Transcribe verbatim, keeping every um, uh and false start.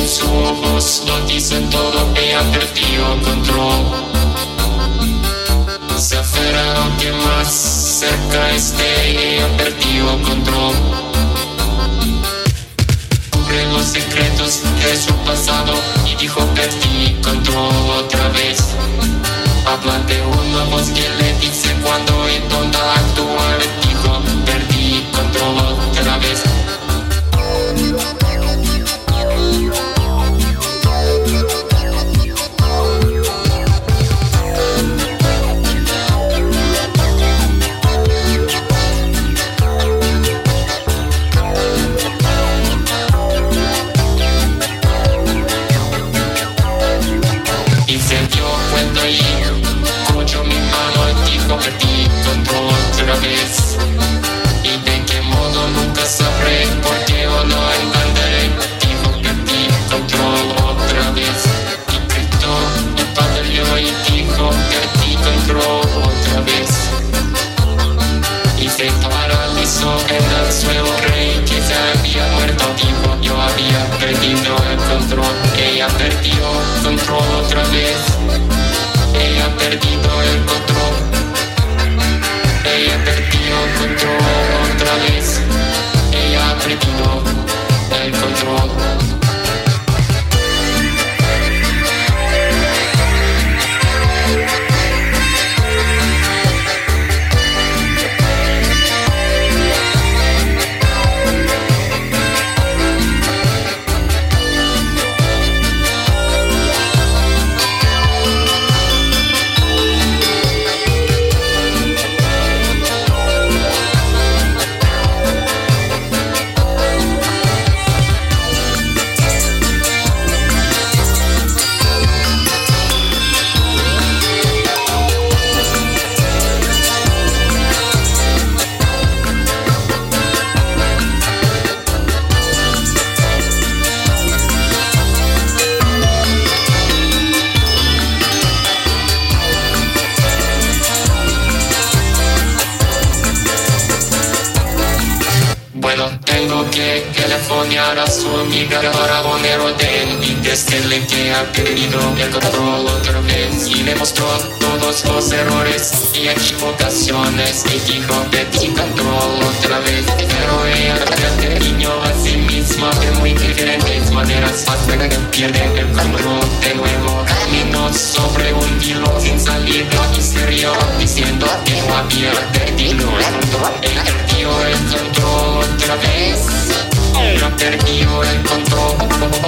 sus ojos lo dicen todo, ella perdió control. Se aferra aunque más cerca esté, ella perdió control. Cubre los secretos de su pasado y dijo perdí control otra vez. Habla de una voz que le dice cuando y dónde actuar. Dijo perdí control otra vez. Perdí control otra vez. Y de qué modo nunca sabré, porque yo lo entenderé. Dijo perdí control otra vez. Y gritó y pataleó y dijo perdí control otra vez. Y se paralizó en el suelo, creí que se había muerto. Dijo yo había perdido el control. Ella perdió control otra vez. Ella ha perdido el control. Ella perdió control otra vez. Ella ha perdido el control. Tengo que telefonear a su amiga para poner orden y decirle que ha perdido el control otra vez. Y le mostró todos los errores y equivocaciones y dijo perdí control otra vez. Pero ella terminó a sí misma de muy diferentes maneras hasta que pierde el control de nuevo. Caminó sobre un hilo sin salida y se rió diciendo que no había perdido el control. Ella perdió el control otra vez. Ella perdió el control.